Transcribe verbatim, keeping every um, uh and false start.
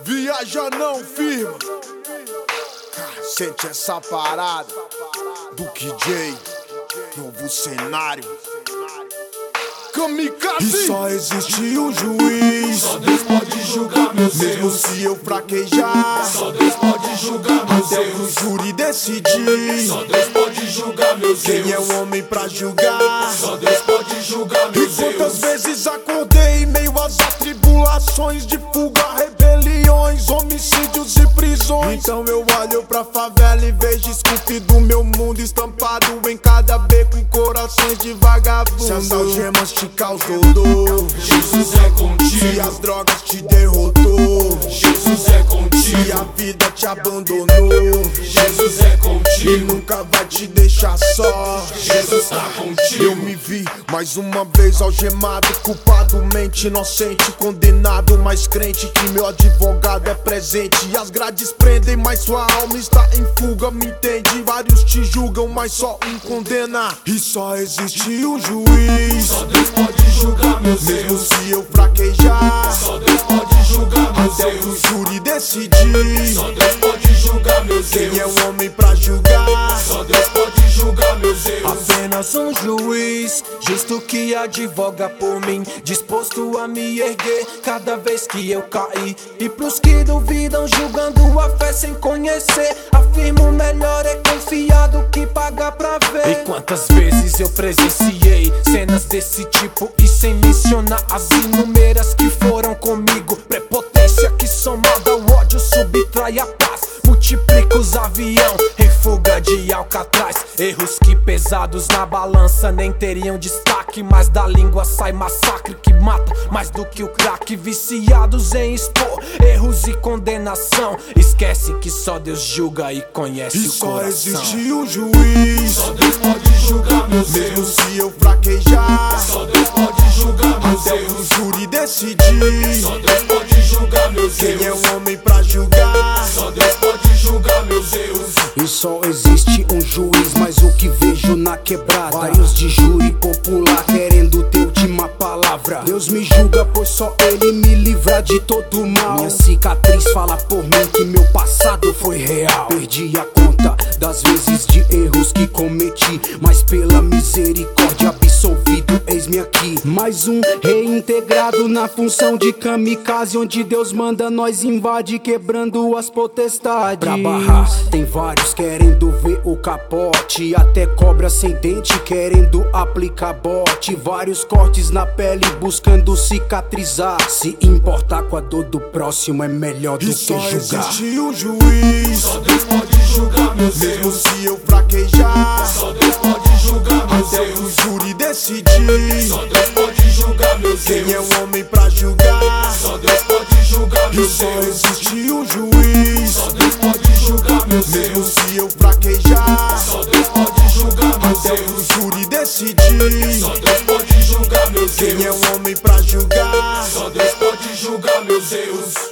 Viaja não firma. Sente essa parada do K J, novo cenário. Kamikaze. E só existe um juiz, só Deus pode julgar meus mesmo erros. se eu fraquejar, Só Deus pode julgar meus até erros. o júri decidir. Só Deus pode julgar meus erros. Quem é o homem pra julgar? Só Deus pode julgar E meus quantas erros. vezes acordei em meio às atribulações de fuga, rebeliões, homicídios e prisões. Então eu olho pra favela e vejo esculpido meu mundo estampado em cada beco, corações de vagabundo. Se as algemas te causou dor, Jesus é contigo. se as drogas te derrotou, Jesus é contigo. se a vida te abandonou, Jesus é e contigo. nunca vai te deixar só. Jesus tá Eu contigo. me vi mais uma vez algemado, culpado, mente inocente, condenado, mas crente que meu advogado é presente. E as grades prendem, mas sua alma está em fuga, me entende? Vários te julgam, mas só um condena. E só existe um juiz, Só Deus pode julgar meus mesmo erros. se eu fraquejar, Só Deus pode julgar meus até o erros. júri decidir. Só Deus pode julgar meus Quem é erros. o homem pra julgar? Só Deus pode julgar meus erros. Apenas um juiz, justo que advoga por mim, disposto a me erguer cada vez que eu cair. E pros que duvidam, julgando a fé sem conhecer, afirmo melhor é confiar do que pagar pra ver. E quantas vezes eu presenciei cenas desse tipo, e sem mencionar as inúmeras que foram comigo. Prepotência que somada ao ódio subtrai a paz, multiplica os avião em fuga de Alcatraz. Erros que pesados na balança nem teriam destaque, mas da língua sai massacre que mata mais do que o crack. Viciados em expor erros e condenação, esquece que só Deus julga e conhece E o só coração. existe um juiz, Só Deus pode julgar meus mesmo erros. se eu fraquejar, Só Deus pode julgar meus até o erros. júri decidir. Só Deus pode julgar meus Quem é erros. o homem pra julgar? Só Deus pode julgar meus erros. E só existe um juiz, mas o que vejo na quebrada, vários de júri popular querendo ter última palavra. Deus me julga, pois só Ele me livra de todo mal. Minha cicatriz fala por mim que meu passado foi real. Perdi a conta das vezes de erros que cometi, mas pela misericórdia absolvido, eis-me aqui. Mais um reintegrado na função de kamikaze, onde Deus manda nós invade, quebrando as potestades. Pra barrar, tem vários querendo ver o capote, até cobra sem dente querendo aplicar bote. Vários cortes na pele buscando cicatrizar. Se importar com a dor do próximo é melhor do E que só julgar. existe um juiz, Só Deus pode julgar meus mesmo erros. se eu fraquejar, Só Deus pode julgar meus até o erros. júri decidir. Só Deus pode julgar meus Quem é erros. o homem pra julgar? Só Deus pode julgar E meus só erros. existe um juiz, Só Deus pode julgar meus mesmo erros. se eu fraquejar, Só Deus pode julgar meus até o erros. júri decidir. Só Deus pode julgar meus Quem é erros. o homem pra julgar? Só Deus pode julgar meus erros.